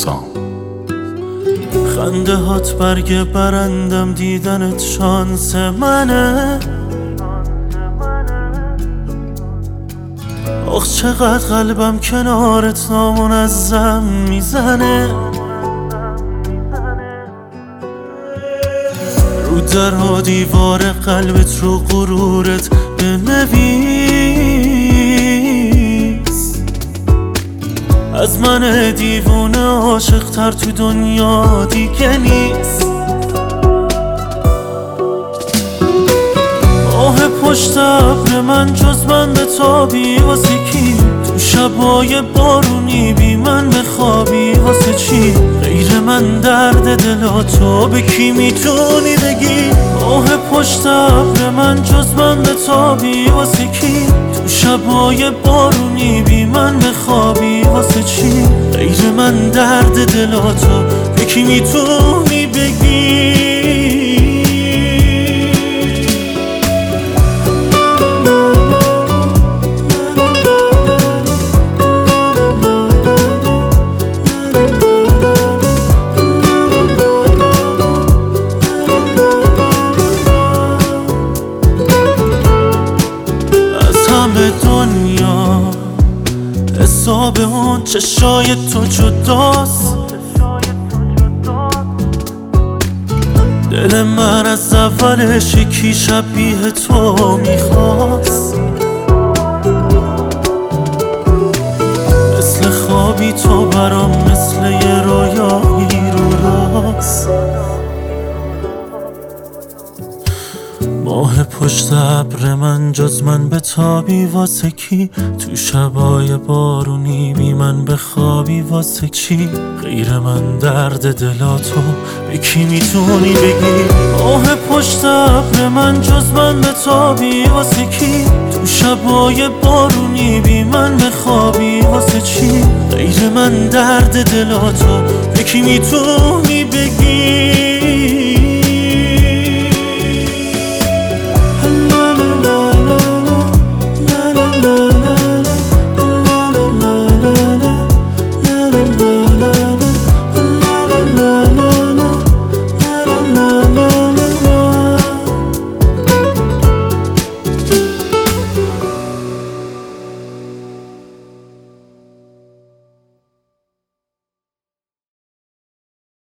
سام. خنده هات برگ برندم، دیدنت شانس منه. آخ چقدر قلبم کنارت نامنظم میزنه. رو در و دیوار قلبت رو غرورت بنویس. از من دیوونه عاشق تر تو دنیا دیگه نیست. ماه پشت ابر من جز من بتابی واسه کی؟ تو شبای بارونی بی من بخوابی واسه چی؟ غیر من درد دلاتو به کی میتونی بگی؟ ماه پشت ابر من جز من بتابی واسه کی؟ تو شبای بارونی بی من بخوابی واسه چی؟ غیر من درد دلاتو به کی میتونی بگی؟ دنیا حساب اون چشای تو جداست. دل من از اولش یکی شبیه تو میخواست. مثل خوابی تو برام، مثل یه رویایی رو راست. ماه پشت ابر من جز من بتابی واسه کی؟ تو شبای بارونی بی من بخوابی واسه چی؟ غیر من درد دلاتو به کی میتونی بگی؟ ماه پشت ابر من جز من بتابی واسه کی؟ تو شبای بارونی بی من بخوابی واسه چی؟ غیر من درد دلاتو به کی میتونی بگی؟